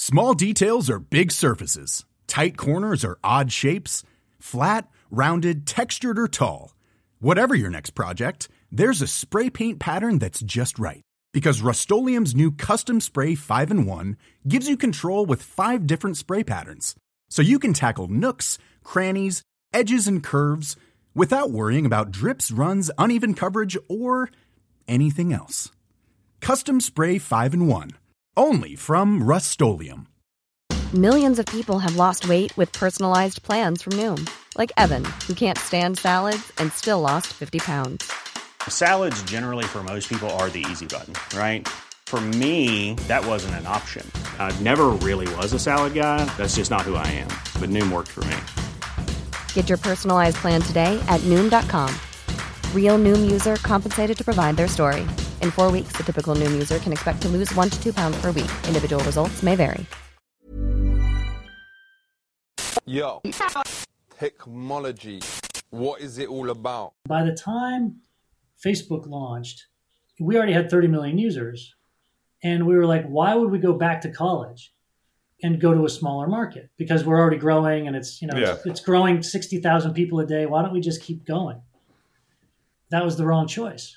Small details are big surfaces. Tight corners are odd shapes. Flat, rounded, textured, or tall. Whatever your next project, there's a spray paint pattern that's just right. Because Rust-Oleum's new Custom Spray 5-in-1 gives you control with 5 different spray patterns. So you can tackle nooks, crannies, edges, and curves without worrying about drips, runs, uneven coverage, or anything else. Custom Spray 5-in-1. Only from Rust-Oleum. Millions of people have lost weight with personalized plans from Noom. Like Evan, who can't stand salads and still lost 50 pounds. Salads generally for most people are the easy button, right? For me, that wasn't an option. I never really was a salad guy. That's just not who I am. But Noom worked for me. Get your personalized plan today at Noom.com. Real Noom user compensated to provide their story. In 4 weeks, the typical Noom user can expect to lose 1 to 2 pounds per week. Individual results may vary. Yo, technology, what is it all about? By the time Facebook launched, we already had 30 million users. And we were like, why would we go back to college and go to a smaller market? Because we're already growing and it's growing 60,000 people a day. Why don't we just keep going? That was the wrong choice.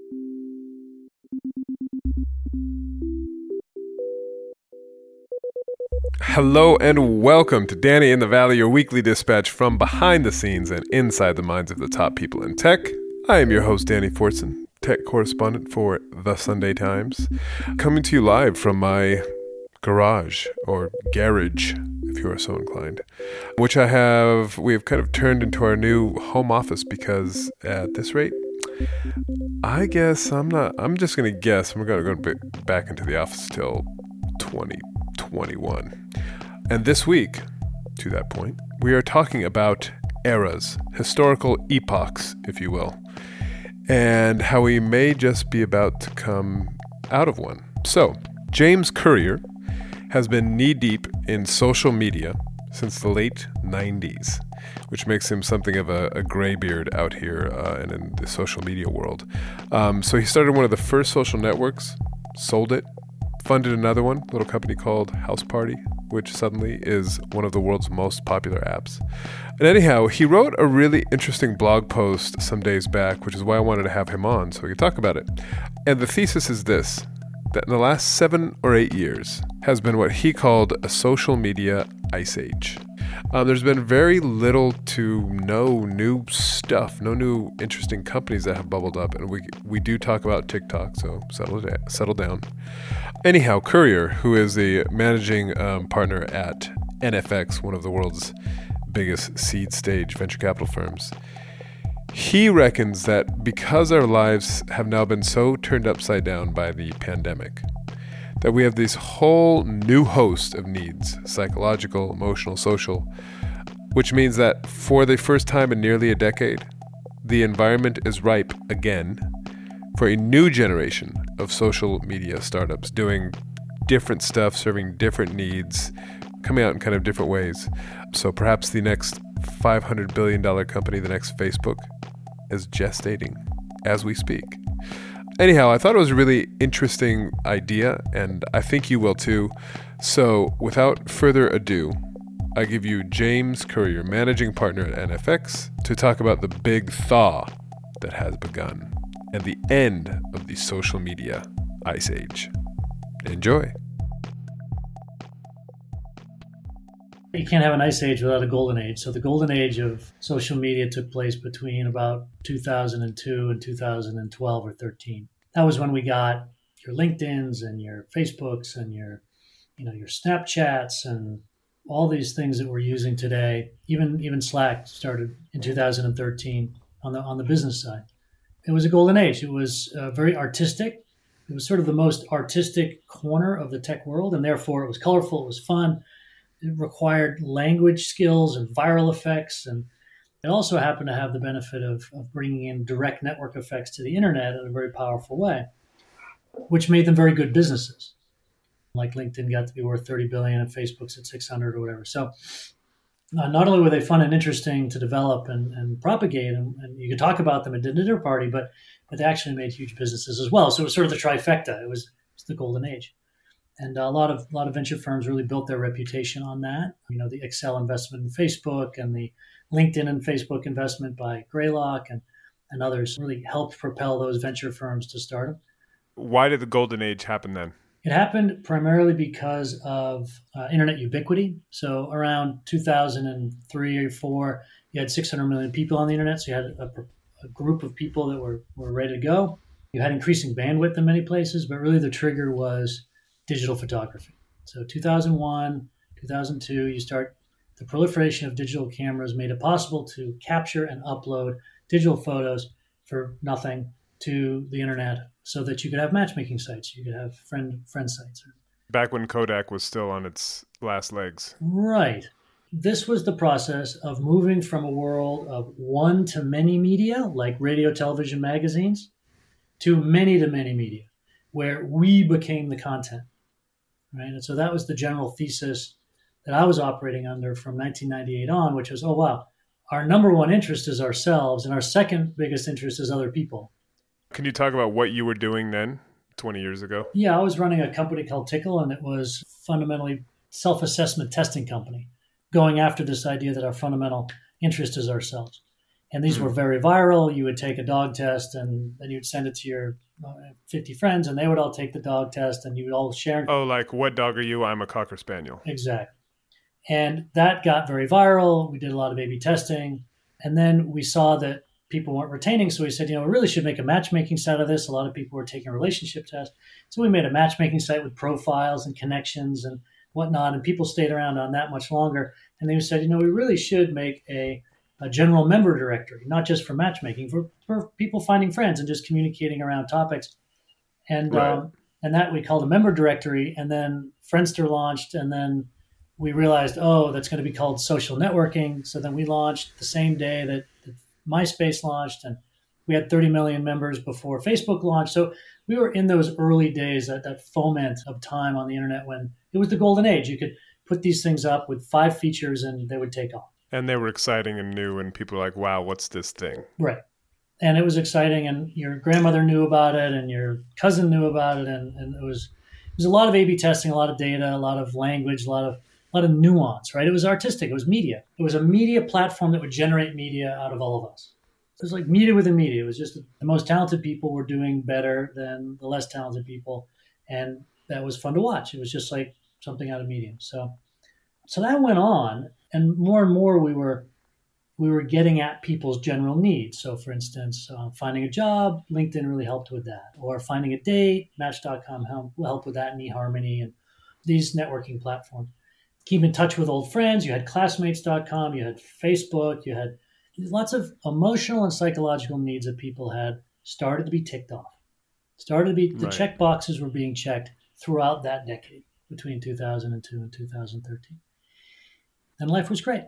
Hello and welcome to Danny in the Valley, your weekly dispatch from behind the scenes and inside the minds of the top people in tech. I am your host, Danny Fortson, tech correspondent for The Sunday Times, coming to you live from my garage, or garage, if you are so inclined, which we have kind of turned into our new home office because at this rate, I guess I'm just going to guess we're going to go back into the office till 2021. And this week, to that point, we are talking about eras, historical epochs, if you will, and how we may just be about to come out of one. So, James Currier has been knee-deep in social media since the late 90s, which makes him something of a graybeard out here and in the social media world. So he started one of the first social networks, sold it, funded another one, a little company called House Party, which suddenly is one of the world's most popular apps. And anyhow, he wrote a really interesting blog post some days back, which is why I wanted to have him on so we could talk about it. And the thesis is this, that in the last 7 or 8 years has been what he called a social media ice age. There's been very little to no new stuff, no new interesting companies that have bubbled up, and we do talk about TikTok, so settle down. Anyhow, Currier, who is the managing partner at NFX, one of the world's biggest seed stage venture capital firms, he reckons that because our lives have now been so turned upside down by the pandemic, that we have this whole new host of needs, psychological, emotional, social, which means that for the first time in nearly a decade, the environment is ripe again for a new generation of social media startups doing different stuff, serving different needs, coming out in kind of different ways. So perhaps the next $500 billion company, the next Facebook, is gestating as we speak. Anyhow, I thought it was a really interesting idea, and I think you will too. So without further ado, I give you James Currier, managing partner at NFX, to talk about the big thaw that has begun and the end of the social media ice age. Enjoy. You can't have an ice age without a golden age. So the golden age of social media took place between about 2002 and 2012 or 13. That was when we got your LinkedIns and your Facebooks and your Snapchats and all these things that we're using today. Even Slack started in 2013 on the business side. It was a golden age. It was very artistic. It was sort of the most artistic corner of the tech world, and therefore it was colorful. It was fun. It required language skills and viral effects, and it also happened to have the benefit of bringing in direct network effects to the internet in a very powerful way, which made them very good businesses. Like LinkedIn got to be worth 30 billion and Facebook's at 600 or whatever. So not only were they fun and interesting to develop and propagate, and you could talk about them at the dinner party, but they actually made huge businesses as well. So it was sort of the trifecta. It was the golden age. And a lot of venture firms really built their reputation on that. The Accel investment in Facebook and the LinkedIn and Facebook investment by Greylock and others really helped propel those venture firms to stardom. Why did the golden age happen then? It happened primarily because of internet ubiquity. So around 2003 or 4, you had 600 million people on the internet. So you had a group of people that were ready to go. You had increasing bandwidth in many places, but really the trigger was digital photography. So 2001, 2002, the proliferation of digital cameras made it possible to capture and upload digital photos for nothing to the internet so that you could have matchmaking sites, you could have friend sites. Back when Kodak was still on its last legs. Right. This was the process of moving from a world of one to many media, like radio, television, magazines, to many media, where we became the content. Right. And so that was the general thesis that I was operating under from 1998 on, which was, oh, wow, our number one interest is ourselves, and our second biggest interest is other people. Can you talk about what you were doing then, 20 years ago? Yeah, I was running a company called Tickle, and it was fundamentally self-assessment testing company, going after this idea that our fundamental interest is ourselves. And these were very viral. You would take a dog test, and then you'd send it to your 50 friends, and they would all take the dog test, and you would all share. Oh, like, what dog are you? I'm a Cocker Spaniel. Exactly. And that got very viral. We did a lot of A/B testing. And then we saw that people weren't retaining. So we said, we really should make a matchmaking site of this. A lot of people were taking relationship tests. So we made a matchmaking site with profiles and connections and whatnot. And people stayed around on that much longer. And then we said, we really should make a general member directory, not just for matchmaking, for people finding friends and just communicating around topics. And right. And that we called a member directory. And then Friendster launched, and then we realized, that's going to be called social networking. So then we launched the same day that MySpace launched, and we had 30 million members before Facebook launched. So we were in those early days, that foment of time on the internet when it was the golden age. You could put these things up with 5 features and they would take off. And they were exciting and new, and people were like, wow, what's this thing? Right. And it was exciting, and your grandmother knew about it, and your cousin knew about it, and it was a lot of A/B testing, a lot of data, a lot of language, a lot of nuance, right? It was artistic. It was media. It was a media platform that would generate media out of all of us. It was like media within media. It was just the most talented people were doing better than the less talented people. And that was fun to watch. It was just like something out of media. So that went on, and more we were getting at people's general needs. So for instance, finding a job, LinkedIn really helped with that. Or finding a date, Match.com helped with that, and eHarmony and these networking platforms. Keep in touch with old friends. You had Classmates.com, you had Facebook, you had lots of emotional and psychological needs that people had started to be ticked off. The check boxes were being checked throughout that decade between 2002 and 2013. And life was great.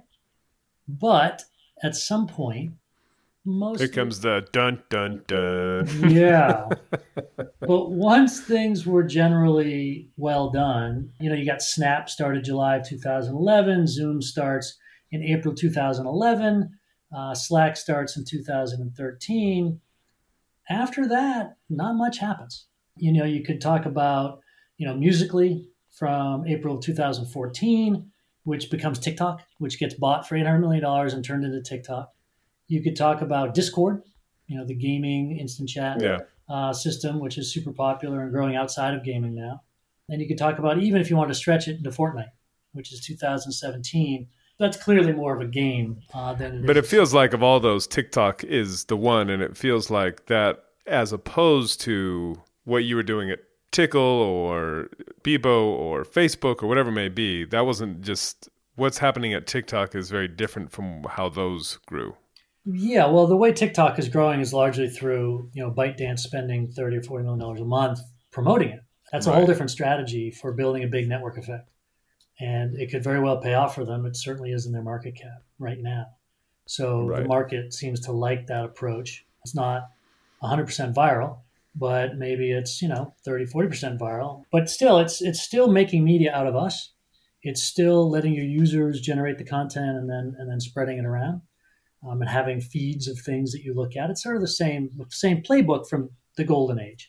But at some point, Here comes the dun, dun, dun. Yeah. But once things were generally well done, you got Snap started July of 2011. Zoom starts in April 2011. Slack starts in 2013. After that, not much happens. You could talk about, Musical.ly from April 2014, which becomes TikTok, which gets bought for $800 million and turned into TikTok. You could talk about Discord, the gaming instant chat system, which is super popular and growing outside of gaming now. And you could talk about, even if you want to stretch it into Fortnite, which is 2017. That's clearly more of a game than But it feels like of all those, TikTok is the one, and it feels like that as opposed to what you were doing at Tickle or Bebo or Facebook or whatever it may be, that wasn't just what's happening at TikTok is very different from how those grew. Yeah, well, the way TikTok is growing is largely through, ByteDance spending $30 or $40 million a month promoting it. That's a whole different strategy for building a big network effect. And it could very well pay off for them. It certainly is in their market cap right now. So the market seems to like that approach. It's not 100% viral, but maybe it's, 30, 40% viral. But still, it's still making media out of us. It's still letting your users generate the content and then spreading it around. And having feeds of things that you look at. It's sort of the same playbook from the golden age.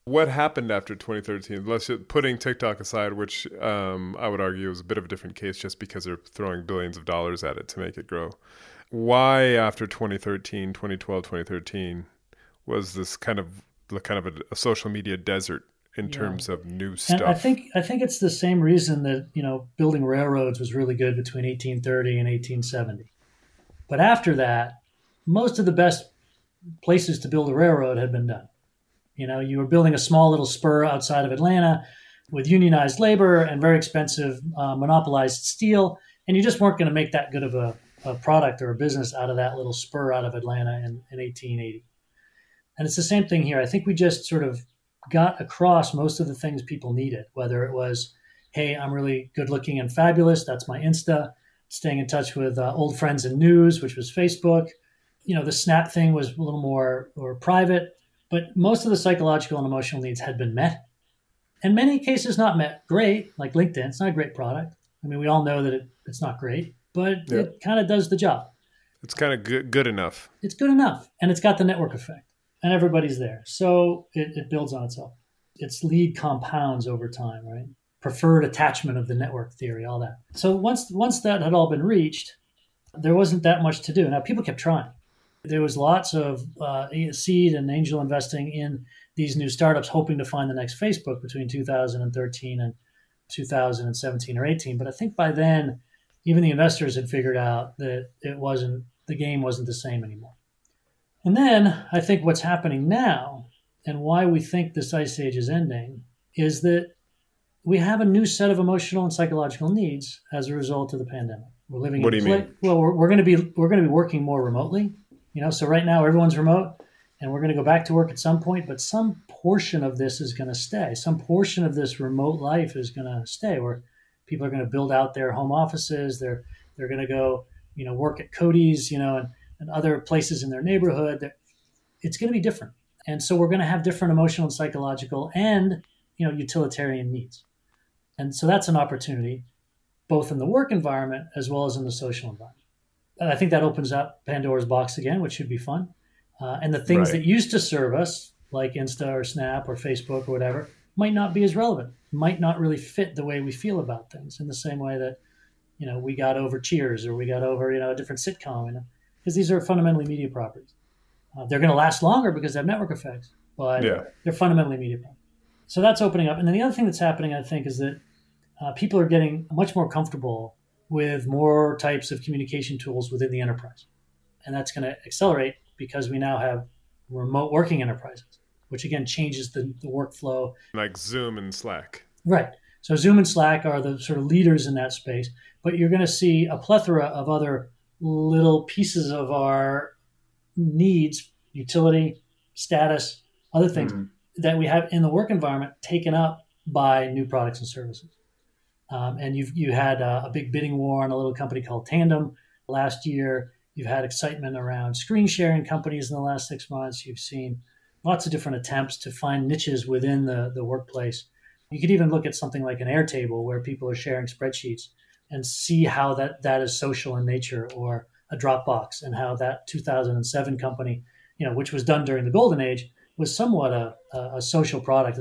What happened after 2013? Let's just, putting TikTok aside, which I would argue was a bit of a different case just because they're throwing billions of dollars at it to make it grow. Why after 2013, 2012, 2013 was this kind of a social media desert in terms of new stuff? And I think it's the same reason that, building railroads was really good between 1830 and 1870. But after that, most of the best places to build a railroad had been done. You were building a small little spur outside of Atlanta with unionized labor and very expensive monopolized steel, and you just weren't going to make that good of a product or a business out of that little spur out of Atlanta in 1880. And it's the same thing here. I think we just sort of got across most of the things people needed, whether it was, hey, I'm really good looking and fabulous, that's my Insta, staying in touch with old friends and news, which was Facebook. The Snap thing was a little more or private, but most of the psychological and emotional needs had been met. In many cases, not met great, like LinkedIn. It's not a great product. I mean, we all know that it's not great, but it kind of does the job. It's kind of good enough. It's good enough, and it's got the network effect, and everybody's there. So it builds on itself. Its lead compounds over time, right? Preferred attachment of the network theory, all that. So once that had all been reached, there wasn't that much to do. Now, people kept trying. There was lots of seed and angel investing in these new startups, hoping to find the next Facebook between 2013 and 2017 or 18. But I think by then, even the investors had figured out that the game wasn't the same anymore. And then I think what's happening now and why we think this ice age is ending is that we have a new set of emotional and psychological needs as a result of the pandemic. We're living. What do you mean? Well, we're going to be working more remotely. So right now everyone's remote, and we're going to go back to work at some point. But some portion of this is going to stay. Some portion of this remote life is going to stay, where people are going to build out their home offices. They're going to go, work at Cody's, and other places in their neighborhood. It's going to be different, and so we're going to have different emotional and psychological and utilitarian needs. And so that's an opportunity, both in the work environment as well as in the social environment. And I think that opens up Pandora's box again, which should be fun. And the things that used to serve us, like Insta or Snap or Facebook or whatever, might not be as relevant, might not really fit the way we feel about things in the same way that, we got over Cheers or we got over, a different sitcom, because these are fundamentally media properties. They're going to last longer because they have network effects, but they're fundamentally media properties. So that's opening up. And then the other thing that's happening, I think, is that people are getting much more comfortable with more types of communication tools within the enterprise. And that's going to accelerate because we now have remote working enterprises, which again changes the workflow. Like Zoom and Slack. Right. So Zoom and Slack are the sort of leaders in that space, but you're going to see a plethora of other little pieces of our needs, utility, status, other things that we have in the work environment taken up by new products and services. And you had a big bidding war on a little company called Tandem last year. You've had excitement around screen sharing companies in the last 6 months. You've seen lots of different attempts to find niches within the workplace. You could even look at something like an Airtable where people are sharing spreadsheets and see how that is social in nature, or a Dropbox, and how that 2007 company, which was done during the golden age, was somewhat a social product,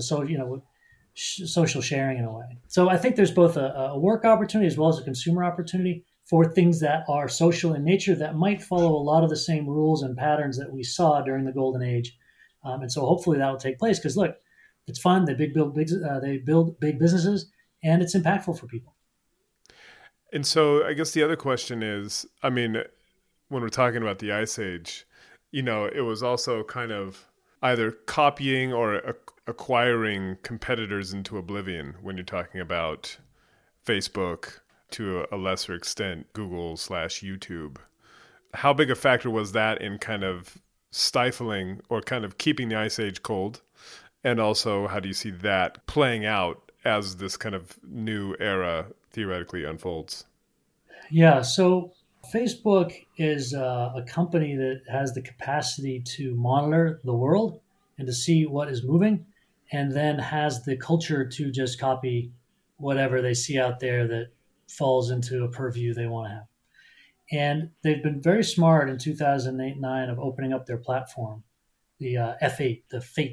social sharing in a way. So I think there's both a work opportunity as well as a consumer opportunity for things that are social in nature that might follow a lot of the same rules and patterns that we saw during the golden age. And so hopefully that will take place because, look, it's fun. They build big businesses, and it's impactful for people. And so I guess the other question is, when we're talking about the Ice Age, it was also kind of either copying or acquiring competitors into oblivion when you're talking about Facebook, to a lesser extent, Google/YouTube. How big a factor was that in kind of stifling or kind of keeping the Ice Age cold? And also, how do you see that playing out as this kind of new era theoretically unfolds? Yeah, so Facebook is a company that has the capacity to monitor the world and to see what is moving, and then has the culture to just copy whatever they see out there that falls into a purview they want to have. And they've been very smart in 2008-9 of opening up their platform, the F8, the Fate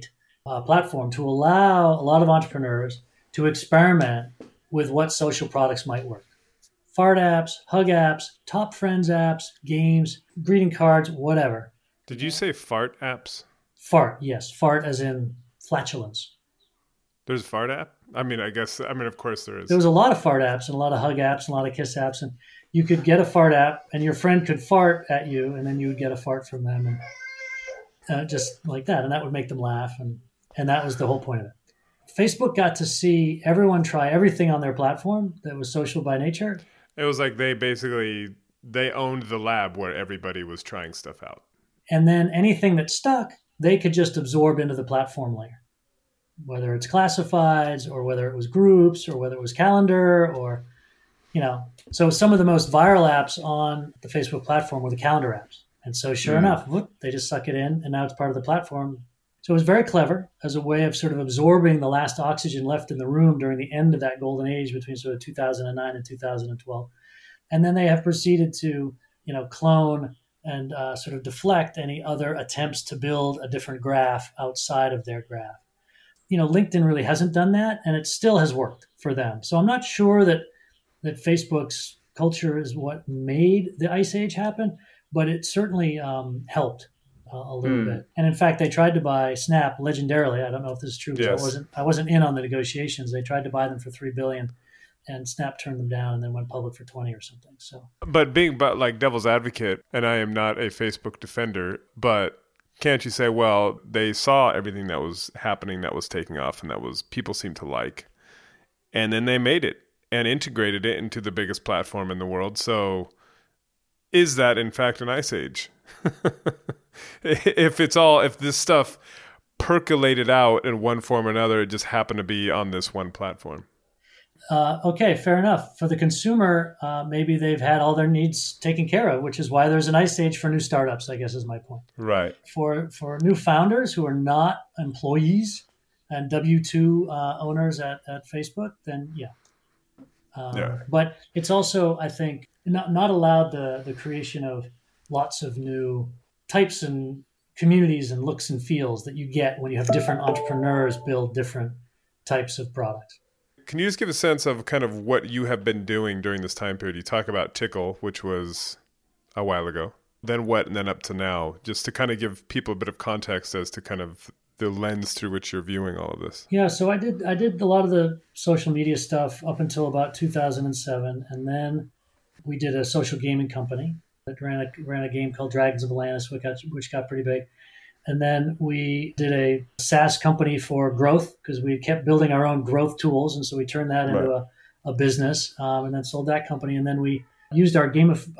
platform to allow a lot of entrepreneurs to experiment with what social products might work. Fart apps, hug apps, top friends apps, games, greeting cards, whatever. Did you say fart apps? Fart, yes. Fart as in flatulence. There's a fart app? Of course there is. There was a lot of fart apps and a lot of hug apps and a lot of kiss apps. And you could get a fart app and your friend could fart at you and then you would get a fart from them. And just like that. And that would make them laugh. And that was the whole point of it. Facebook got to see everyone try everything on their platform that was social by nature. It was like they owned the lab where everybody was trying stuff out. And then anything that stuck, they could just absorb into the platform layer, whether it's classifieds or whether it was groups or whether it was calendar or, So some of the most viral apps on the Facebook platform were the calendar apps. And so sure enough, they just suck it in and now it's part of the platform. So it was very clever as a way of sort of absorbing the last oxygen left in the room during the end of that golden age between sort of 2009 and 2012. And then they have proceeded to, clone and sort of deflect any other attempts to build a different graph outside of their graph. LinkedIn really hasn't done that, and it still has worked for them. So I'm not sure that Facebook's culture is what made the Ice Age happen, but it certainly helped a little bit. And in fact, they tried to buy Snap legendarily. I don't know if this is true, because yes. I wasn't in on the negotiations. They tried to buy them for $3 billion, and Snap turned them down and then went public for 20 or something. So, but like devil's advocate, and I am not a Facebook defender, but can't you say, well, they saw everything that was happening, that was taking off, and that was people seemed to like, and then they made it and integrated it into the biggest platform in the world. So is that in fact an Ice Age? If this stuff percolated out in one form or another, it just happened to be on this one platform. Okay, fair enough. For the consumer, maybe they've had all their needs taken care of, which is why there's an Ice Age for new startups, I guess is my point. Right. For new founders who are not employees and W-2 owners at Facebook, then yeah. But it's also, I think, not allowed the creation of lots of new types and communities and looks and feels that you get when you have different entrepreneurs build different types of products. Can you just give a sense of kind of what you have been doing during this time period? You talk about Tickle, which was a while ago. Then what, and then up to now, just to kind of give people a bit of context as to kind of the lens through which you're viewing all of this. Yeah, so I did a lot of the social media stuff up until about 2007, and then we did a social gaming company that ran a game called Dragons of Atlantis, which got pretty big. And then we did a SaaS company for growth because we kept building our own growth tools. And so we turned that into a business and then sold that company. And then we used our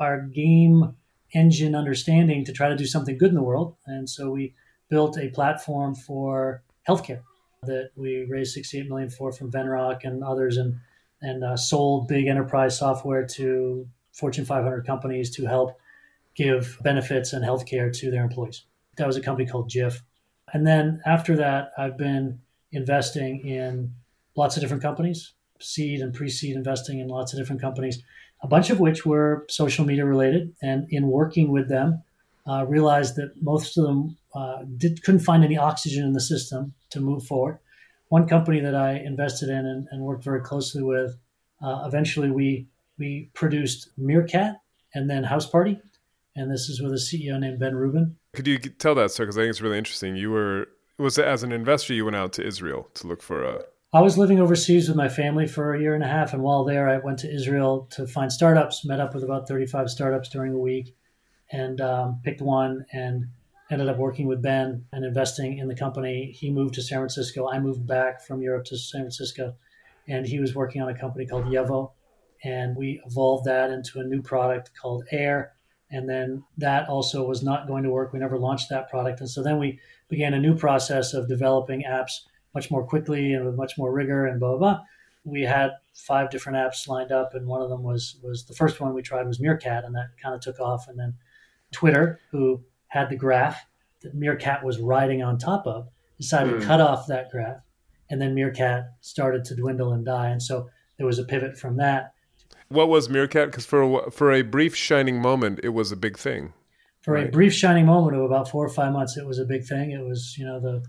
game engine understanding to try to do something good in the world. And so we built a platform for healthcare that we raised $68 million for from Venrock and others and sold big enterprise software to Fortune 500 companies to help give benefits and healthcare to their employees. That was a company called Jif. And then after that, I've been investing in lots of different companies, seed and pre-seed investing in lots of different companies, a bunch of which were social media related. And in working with them, realized that most of them couldn't find any oxygen in the system to move forward. One company that I invested in and worked very closely with, eventually we produced Meerkat and then House Party. And this is with a CEO named Ben Rubin. Could you tell that, sir? Because I think it's really interesting. Was it as an investor, you went out to Israel to look for a... I was living overseas with my family for a year and a half. And while there, I went to Israel to find startups, met up with about 35 startups during the week and picked one and ended up working with Ben and investing in the company. He moved to San Francisco. I moved back from Europe to San Francisco. And he was working on a company called Yevo. And we evolved that into a new product called Air. And then that also was not going to work. We never launched that product. And so then we began a new process of developing apps much more quickly and with much more rigor and blah, blah, blah. We had 5 different apps lined up. And one of them was the first one we tried was Meerkat. And that kind of took off. And then Twitter, who had the graph that Meerkat was riding on top of, decided to cut off that graph. And then Meerkat started to dwindle and die. And so there was a pivot from that. What was Meerkat? Because for a brief shining moment, it was a big thing. For a brief shining moment of about 4 or 5 months, it was a big thing. It was,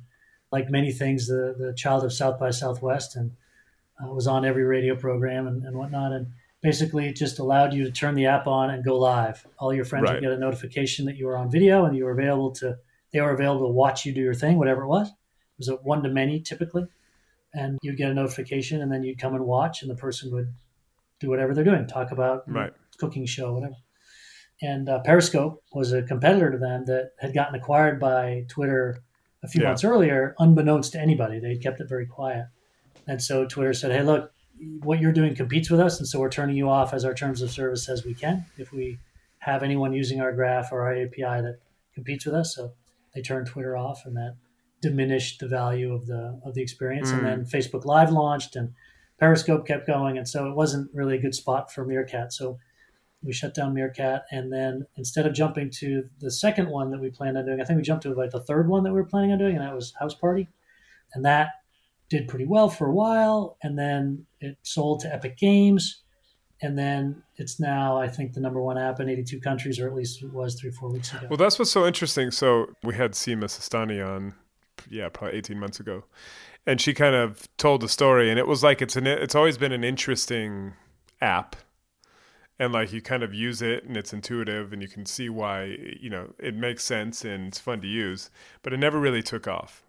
like many things, the child of South by Southwest, and was on every radio program and whatnot. And basically it just allowed you to turn the app on and go live. All your friends would get a notification that you were on video and they were available to watch you do your thing, whatever it was. It was a one-to-many typically. And you'd get a notification and then you'd come and watch and the person would do whatever they're doing, talk about cooking show, whatever. And Periscope was a competitor to them that had gotten acquired by Twitter a few months earlier, unbeknownst to anybody. They kept it very quiet. And so Twitter said, hey, look, what you're doing competes with us, and so we're turning you off as our terms of service says we can if we have anyone using our graph or our API that competes with us. So they turned Twitter off, and that diminished the value of the experience. And then Facebook Live launched, and Periscope kept going, and so it wasn't really a good spot for Meerkat. So we shut down Meerkat, and then instead of jumping to the second one that we planned on doing, I think we jumped to like the third one that we were planning on doing, and that was House Party, and that did pretty well for a while, and then it sold to Epic Games, and then it's now, I think, the number one app in 82 countries, or at least it was 3-4 weeks ago. Well, that's what's so interesting. So we had Seema Sistani on, probably 18 months ago, and she kind of told the story, and it was like it's always been an interesting app, and like you kind of use it, and it's intuitive, and you can see why it makes sense and it's fun to use, but it never really took off.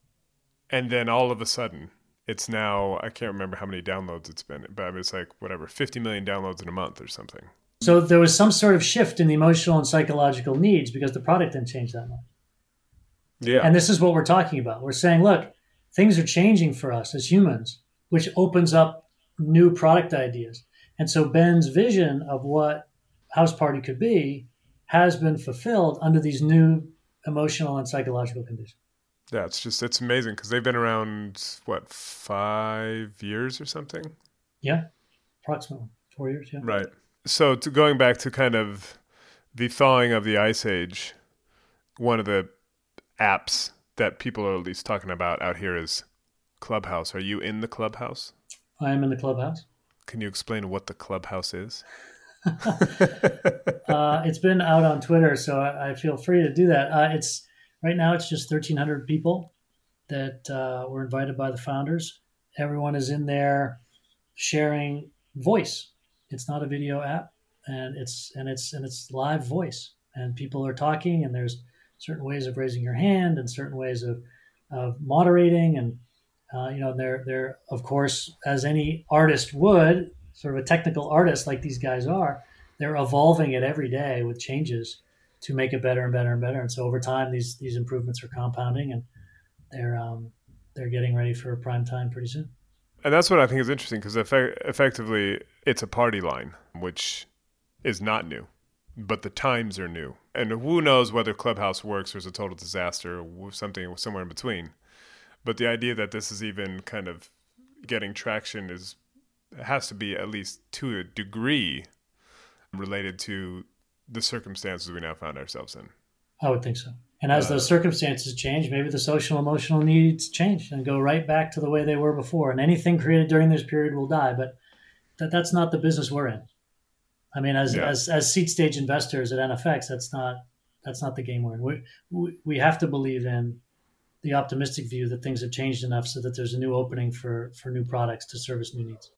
And then all of a sudden, it's now, I can't remember how many downloads it's been, but it's like, 50 million downloads in a month or something. So there was some sort of shift in the emotional and psychological needs because the product didn't change that much. Yeah. And this is what we're talking about. We're saying, look, things are changing for us as humans, which opens up new product ideas. And so Ben's vision of what House Party could be has been fulfilled under these new emotional and psychological conditions. Yeah, it's amazing because they've been around, 5 years or something? Yeah, approximately 4 years, yeah. Right. So going back to kind of the thawing of the Ice Age, one of the apps that people are at least talking about out here is Clubhouse. Are you in the Clubhouse? I am in the Clubhouse. Can you explain what the Clubhouse is? It's been out on Twitter, so I feel free to do that. Right now, it's just 1,300 people that were invited by the founders. Everyone is in there sharing voice. It's not a video app, and it's live voice. And people are talking, and there's certain ways of raising your hand and certain ways of moderating. And they're of course, as any artist would, sort of a technical artist like these guys are, they're evolving it every day with changes to make it better and better and better. And so over time, these improvements are compounding, and they're getting ready for prime time pretty soon. And that's what I think is interesting, because effectively it's a party line, which is not new, but the times are new. And who knows whether Clubhouse works or is a total disaster or something somewhere in between. But the idea that this is even kind of getting traction has to be, at least to a degree, related to the circumstances we now found ourselves in. I would think so. And as those circumstances change, maybe the social emotional needs change and go right back to the way they were before. And anything created during this period will die. But that's not the business we're in. I mean, as seed stage investors at NFX, that's not the game we're in. We have to believe in the optimistic view that things have changed enough so that there's a new opening for new products to service new needs.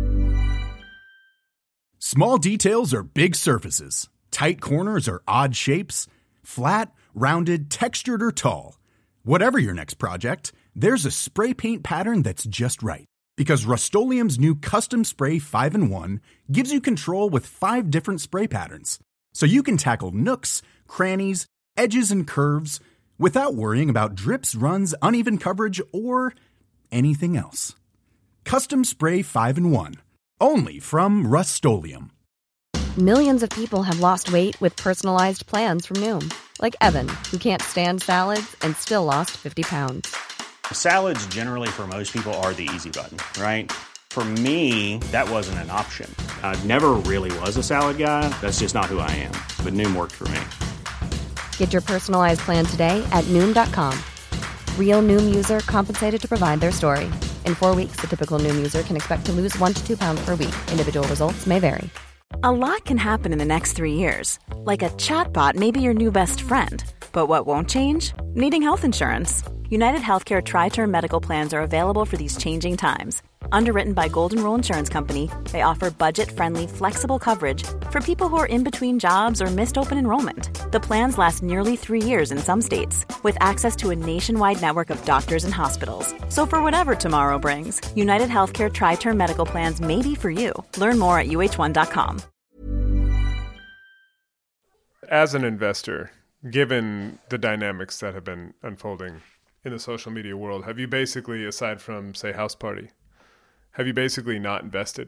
Small details are big surfaces. Tight corners or odd shapes. Flat, rounded, textured, or tall. Whatever your next project, there's a spray paint pattern that's just right. Because Rust-Oleum's new Custom Spray 5-in-1 gives you control with 5 different spray patterns. So you can tackle nooks, crannies, edges, and curves without worrying about drips, runs, uneven coverage, or anything else. Custom Spray 5-in-1. Only from Rust-Oleum. Millions of people have lost weight with personalized plans from Noom. Like Evan, who can't stand salads and still lost 50 pounds. Salads generally for most people are the easy button, right? For me, that wasn't an option. I never really was a salad guy. That's just not who I am. But Noom worked for me. Get your personalized plan today at Noom.com. Real Noom user compensated to provide their story. In 4 weeks, the typical Noom user can expect to lose 1 to 2 pounds per week. Individual results may vary. A lot can happen in the next 3 years. Like a chatbot may be your new best friend. But what won't change? Needing health insurance. United Healthcare Tri-Term Medical Plans are available for these changing times. Underwritten by Golden Rule Insurance Company, they offer budget-friendly, flexible coverage for people who are in between jobs or missed open enrollment. The plans last nearly 3 years in some states, with access to a nationwide network of doctors and hospitals. So for whatever tomorrow brings, United Healthcare Tri-Term Medical Plans may be for you. Learn more at uh1.com. As an investor, given the dynamics that have been unfolding in the social media world, have you basically, aside from, say, House Party, have you basically not invested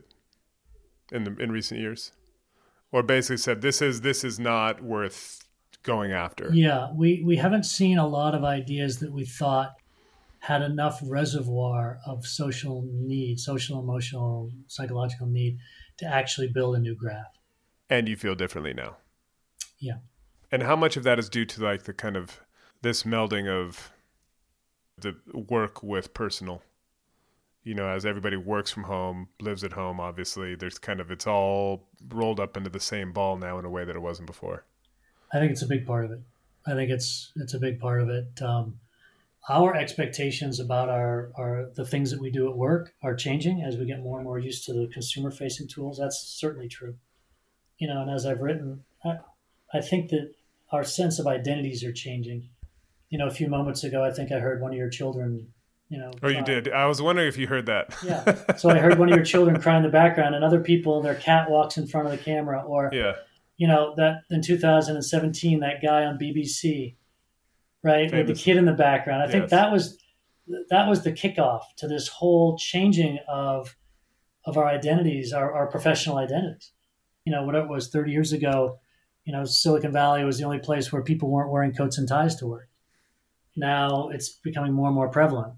in recent years? Or basically said, this is not worth going after? Yeah, we haven't seen a lot of ideas that we thought had enough reservoir of social need, social, emotional, psychological need to actually build a new graph. And you feel differently now? Yeah. And how much of that is due to like the kind of this melding of the work with personal? You know, as everybody works from home, lives at home, obviously, there's kind of, it's all rolled up into the same ball now in a way that it wasn't before. I think it's a big part of it. I think it's a big part of it. Our expectations about the things that we do at work are changing as we get more and more used to the consumer-facing tools. That's certainly true. You know, and as I've written, I think that our sense of identities are changing. You know, a few moments ago, I think I heard one of your children, you know. Oh, you did? I was wondering if you heard that. Yeah. So I heard one of your children cry in the background, and other people, their cat walks in front of the camera. Or, you know, that in 2017, that guy on BBC, right, with the kid in the background. I think that was the kickoff to this whole changing of our identities, our professional identities. You know, whatever it was 30 years ago, you know, Silicon Valley was the only place where people weren't wearing coats and ties to work. Now it's becoming more and more prevalent.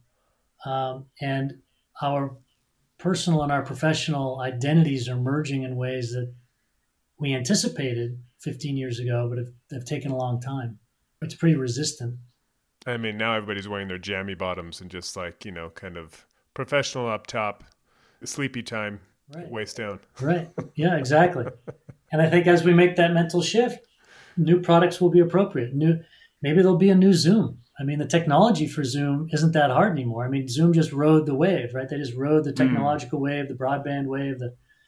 And our personal and our professional identities are merging in ways that we anticipated 15 years ago, but have taken a long time. It's pretty resistant. I mean, now everybody's wearing their jammy bottoms and just like, you know, kind of professional up top, sleepy time, waist down. Right. Yeah, exactly. And I think as we make that mental shift, new products will be appropriate. Maybe there'll be a new Zoom. I mean, the technology for Zoom isn't that hard anymore. I mean, Zoom just rode the wave, right? They just rode the technological wave, the broadband wave.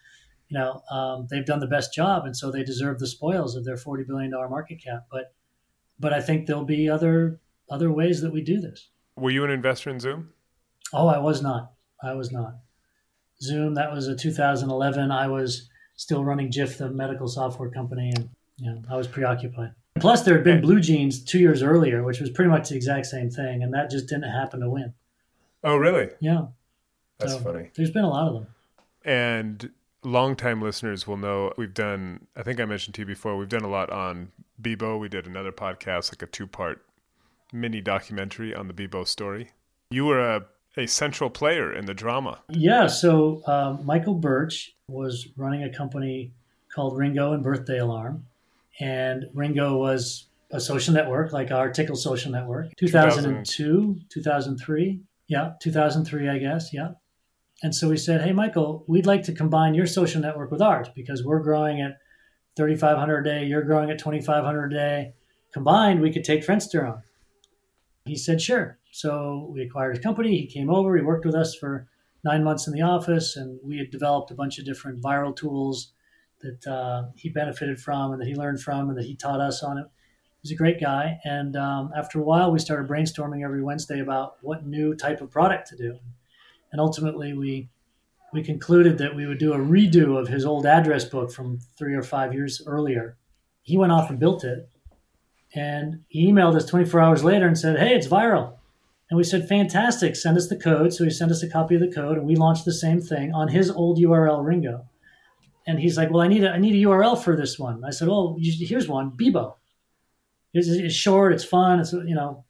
They've done the best job, and so they deserve the spoils of their $40 billion market cap. But I think there'll be other ways that we do this. Were you an investor in Zoom? Oh, I was not. Zoom, that was a 2011. I was still running Jif, the medical software company, and I was preoccupied. Plus, there had been Blue Jeans 2 years earlier, which was pretty much the exact same thing, and that just didn't happen to win. Oh, really? Yeah. That's funny. There's been a lot of them. And longtime listeners will know we've done, I think I mentioned to you before, we've done a lot on Bebo. We did another podcast, like a 2-part mini documentary on the Bebo story. You were a central player in the drama. Yeah, so Michael Birch was running a company called Ringo and Birthday Alarm. And Ringo was a social network, like our Tickle social network. 2002, 2003. Yeah, 2003, I guess. Yeah. And so we said, hey, Michael, we'd like to combine your social network with ours because we're growing at 3,500 a day. You're growing at 2,500 a day. Combined, we could take Friendster on. He said, sure. So we acquired his company. He came over. He worked with us for 9 months in the office, and we had developed a bunch of different viral tools that he benefited from and that he learned from and that he taught us on it. He's a great guy. And after a while, we started brainstorming every Wednesday about what new type of product to do. And ultimately, we concluded that we would do a redo of his old address book from 3 or 5 years earlier. He went off and built it. And he emailed us 24 hours later and said, hey, it's viral. And we said, fantastic, send us the code. So he sent us a copy of the code, and we launched the same thing on his old URL, Ringo. And he's like, well, I need a URL for this one. I said, well, here's one, Bebo. It's short, it's fun, it's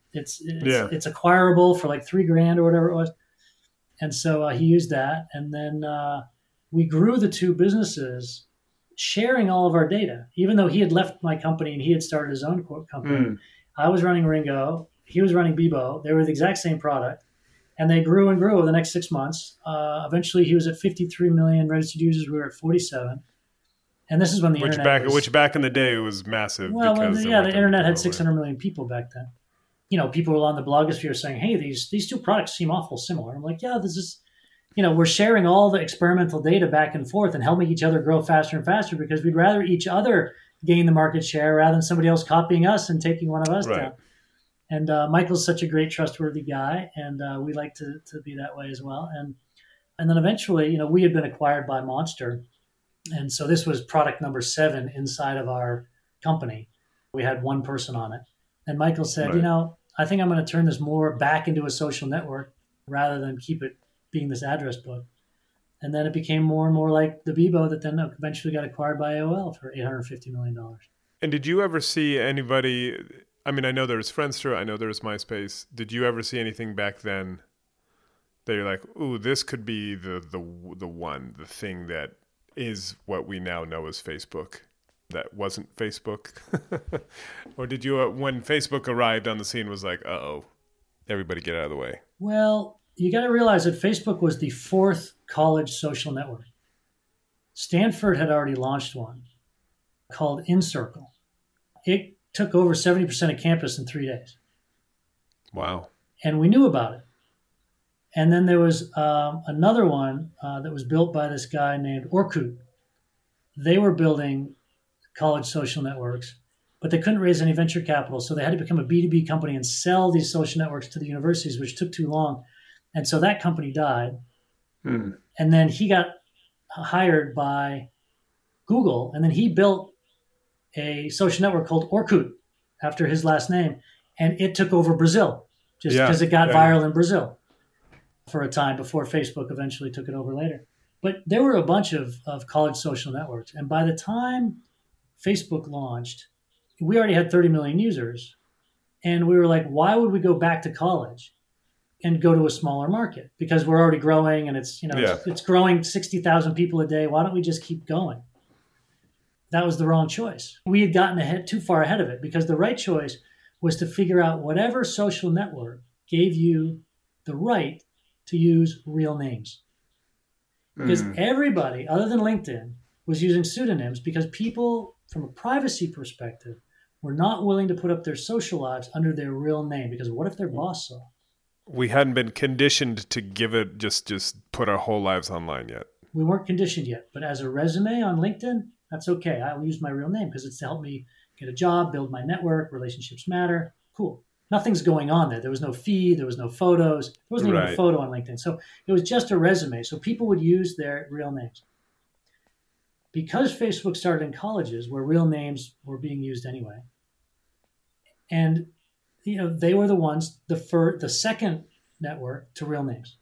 acquirable for like $3,000 or whatever it was. And so he used that, and then we grew the two businesses, sharing all of our data. Even though he had left my company and he had started his own company, I was running Ringo, he was running Bebo. They were the exact same product, and they grew and grew over the next 6 months. Eventually, he was at 53 million registered users. We were at 47. And this is when the internet which back in the day was massive. Well, the internet had 600 million people back then. people on the blogosphere saying, hey, these two products seem awful similar. I'm like, yeah, this is, we're sharing all the experimental data back and forth and helping each other grow faster and faster because we'd rather each other gain the market share rather than somebody else copying us and taking one of us down. And Michael's such a great, trustworthy guy, and we like to be that way as well. And then eventually, we had been acquired by Monster, and so this was product number 7 inside of our company. We had one person on it. And Michael said, I think I'm going to turn this more back into a social network rather than keep it being this address book. And then it became more and more like the Bebo that then eventually got acquired by AOL for $850 million. And did you ever see anybody, I mean, I know there was Friendster, I know there was MySpace. Did you ever see anything back then that you're like, ooh, this could be the thing that is what we now know as Facebook? That wasn't Facebook? Or did you, when Facebook arrived on the scene, was like, uh-oh, everybody get out of the way? Well, you got to realize that Facebook was the 4th college social network. Stanford had already launched one called InCircle. It took over 70% of campus in 3 days. Wow. And we knew about it. And then there was another one that was built by this guy named Orkut. They were building college social networks, but they couldn't raise any venture capital. So they had to become a B2B company and sell these social networks to the universities, which took too long. And so that company died. And then he got hired by Google. And then he built a social network called Orkut after his last name. And it took over Brazil just because it got viral in Brazil for a time before Facebook eventually took it over later. But there were a bunch of college social networks. And by the time Facebook launched, we already had 30 million users. And we were like, why would we go back to college and go to a smaller market? Because we're already growing and it's growing 60,000 people a day. Why don't we just keep going? That was the wrong choice. We had gotten too far ahead of it, because the right choice was to figure out whatever social network gave you the right to use real names. Because everybody, other than LinkedIn, was using pseudonyms because people, from a privacy perspective, were not willing to put up their social lives under their real name, because what if their boss saw? We hadn't been conditioned to give it, just put our whole lives online yet. We weren't conditioned yet. But as a resume on LinkedIn, that's okay. I'll use my real name because it's to help me get a job, build my network, relationships matter. Cool. Nothing's going on there. There was no feed. There was no photos. There wasn't even a photo on LinkedIn. So it was just a resume. So people would use their real names. Because Facebook started in colleges where real names were being used anyway, and they were the ones, the second network to real names,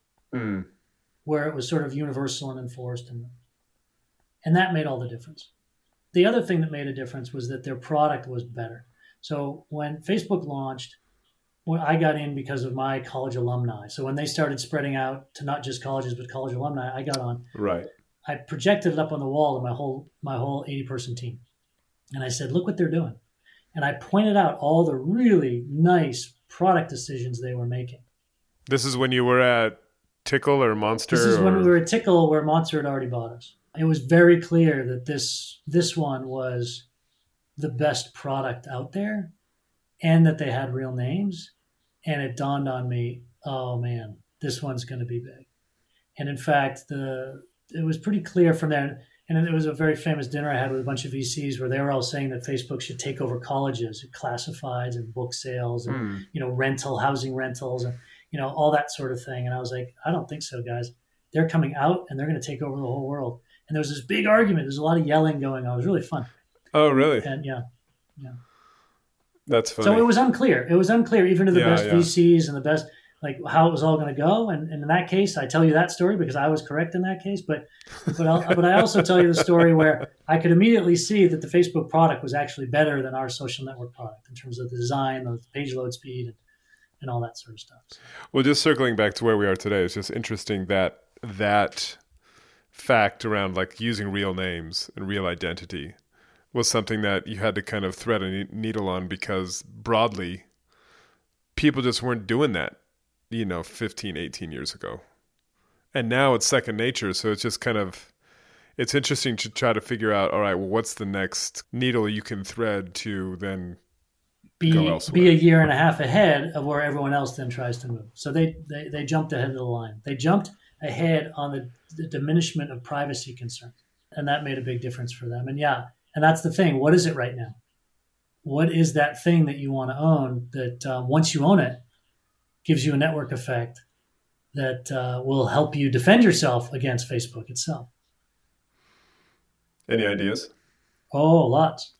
where it was sort of universal and enforced, and that made all the difference. The other thing that made a difference was that their product was better. So when Facebook launched, I got in because of my college alumni. So when they started spreading out to not just colleges but college alumni, I got on. Right. I projected it up on the wall to my whole 80-person team. And I said, look what they're doing. And I pointed out all the really nice product decisions they were making. This is when you were at Tickle or Monster? This is when we were at Tickle, where Monster had already bought us. It was very clear that this one was the best product out there and that they had real names. And it dawned on me, oh man, this one's going to be big. And in fact, it was pretty clear from there. And it was a very famous dinner I had with a bunch of VCs where they were all saying that Facebook should take over colleges, classifieds and book sales and, housing rentals and, all that sort of thing. And I was like, I don't think so, guys. They're coming out and they're going to take over the whole world. And there was this big argument. There's a lot of yelling going on. It was really fun. Oh, really? And yeah. That's funny. So it was unclear. It was unclear even to the best VCs and the best, like how it was all going to go. And in that case, I tell you that story because I was correct in that case. But I also tell you the story where I could immediately see that the Facebook product was actually better than our social network product in terms of the design, the page load speed, and all that sort of stuff. Well, just circling back to where we are today, it's just interesting that fact around like using real names and real identity was something that you had to kind of thread a needle on, because broadly, people just weren't doing that, 15, 18 years ago. And now it's second nature. So it's just kind of, it's interesting to try to figure out, all right, well, what's the next needle you can thread to then go elsewhere. Be a year and a half ahead of where everyone else then tries to move. So they jumped ahead of the line. They jumped ahead on the diminishment of privacy concerns. And that made a big difference for them. And and that's the thing. What is it right now? What is that thing that you want to own that once you own it, gives you a network effect that will help you defend yourself against Facebook itself? Any ideas? Oh, lots.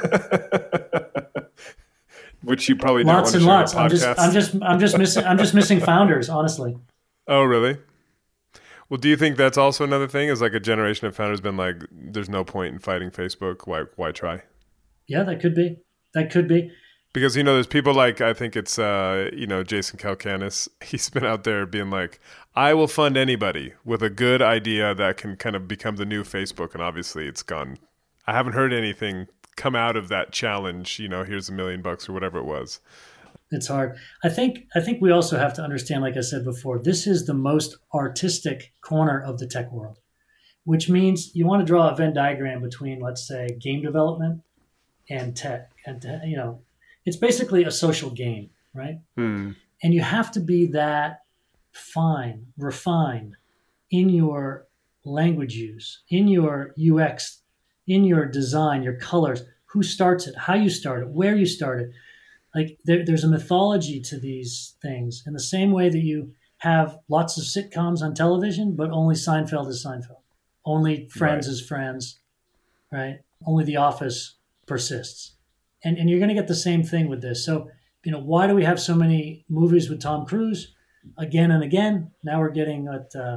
Which you probably don't lots want to and share on lots. a podcast. I'm just missing founders, honestly. Oh, really? Well, do you think that's also another thing? Is like a generation of founders been like, there's no point in fighting Facebook. Why try? Yeah, that could be. Because, there's people like, I think it's, Jason Calacanis. He's been out there being like, I will fund anybody with a good idea that can kind of become the new Facebook. And obviously it's gone. I haven't heard anything come out of that challenge. Here's $1 million or whatever it was. It's hard. I think we also have to understand, like I said before, this is the most artistic corner of the tech world, which means you want to draw a Venn diagram between, let's say, game development and tech. And, it's basically a social game, right? And you have to be that fine, refined in your language use, in your UX, in your design, your colors, who starts it, how you start it, where you start it. Like there's a mythology to these things in the same way that you have lots of sitcoms on television, but only Seinfeld is Seinfeld. Only Friends is Friends, right? Only The Office persists. And you're going to get the same thing with this. So, why do we have so many movies with Tom Cruise again and again? Now we're getting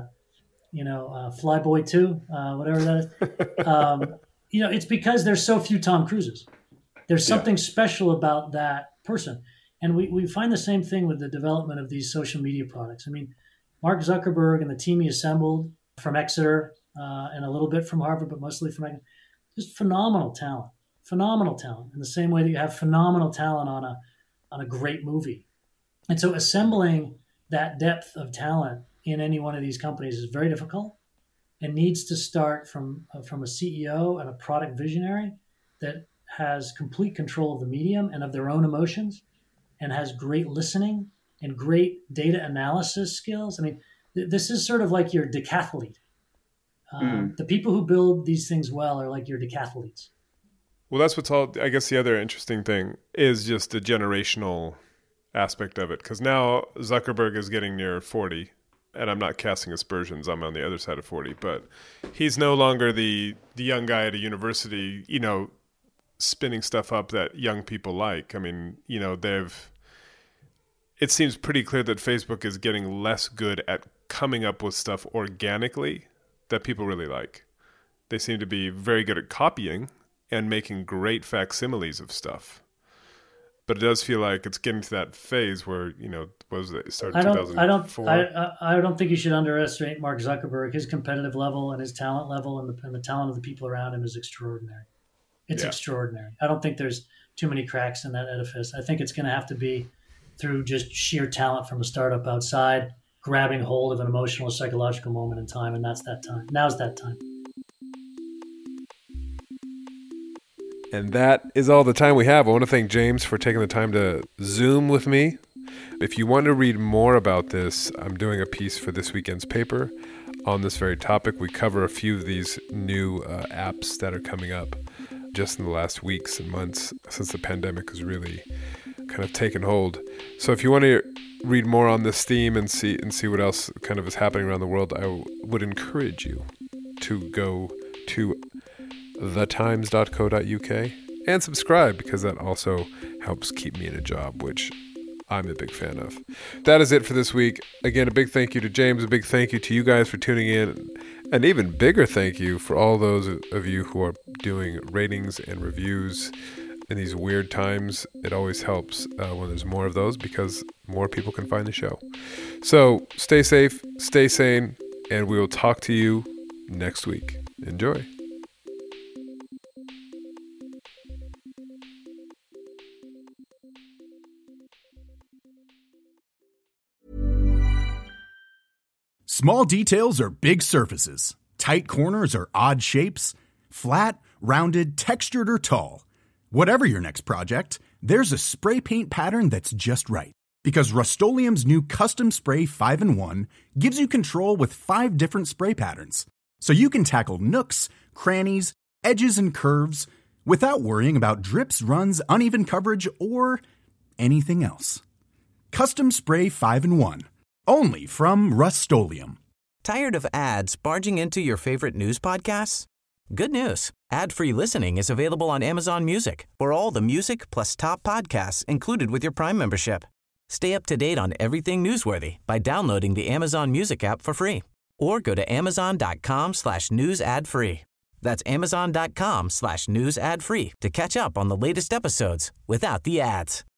Flyboy 2, whatever that is. It's because there's so few Tom Cruises. There's something special about that person. And we find the same thing with the development of these social media products. I mean, Mark Zuckerberg and the team he assembled from Exeter and a little bit from Harvard, but mostly from Exeter, just phenomenal talent in the same way that you have phenomenal talent on a great movie. And so assembling that depth of talent in any one of these companies is very difficult and needs to start from a CEO and a product visionary that has complete control of the medium and of their own emotions and has great listening and great data analysis skills. I mean, this is sort of like your decathlete. The people who build these things well are like your decathletes. Well, that's I guess the other interesting thing is just the generational aspect of it. Because now Zuckerberg is getting near 40, and I'm not casting aspersions. I'm on the other side of 40. But he's no longer the young guy at a university, spinning stuff up that young people like. I mean, it seems pretty clear that Facebook is getting less good at coming up with stuff organically that people really like. They seem to be very good at copying and making great facsimiles of stuff. But it does feel like it's getting to that phase where, what was it? It started in 2004. I don't think you should underestimate Mark Zuckerberg. His competitive level and his talent level and the talent of the people around him is extraordinary. It's extraordinary. I don't think there's too many cracks in that edifice. I think it's going to have to be through just sheer talent from a startup outside, grabbing hold of an emotional, psychological moment in time, and that's that time. Now's that time. And that is all the time we have. I want to thank James for taking the time to Zoom with me. If you want to read more about this, I'm doing a piece for this weekend's paper on this very topic. We cover a few of these new apps that are coming up just in the last weeks and months since the pandemic has really kind of taken hold. So if you want to read more on this theme and see what else kind of is happening around the world, I would encourage you to go to thetimes.co.uk and subscribe, because that also helps keep me in a job, which I'm a big fan of. That is it for this week. Again, a big thank you to James, a big thank you to you guys for tuning in, an even bigger thank you for all those of you who are doing ratings and reviews in these weird times. It always helps when there's more of those, because more people can find the show. So stay safe, stay sane, and we will talk to you next week. Enjoy. Small details are big surfaces. Tight corners are odd shapes. Flat, rounded, textured, or tall. Whatever your next project, there's a spray paint pattern that's just right. Because Rust-Oleum's new Custom Spray 5-in-1 gives you control with 5 different spray patterns. So you can tackle nooks, crannies, edges, and curves without worrying about drips, runs, uneven coverage, or anything else. Custom Spray 5-in-1. Only from Rust-Oleum. Tired of ads barging into your favorite news podcasts? Good news. Ad-free listening is available on Amazon Music for all the music plus top podcasts included with your Prime membership. Stay up to date on everything newsworthy by downloading the Amazon Music app for free or go to amazon.com/news ad free. That's amazon.com/news ad free to catch up on the latest episodes without the ads.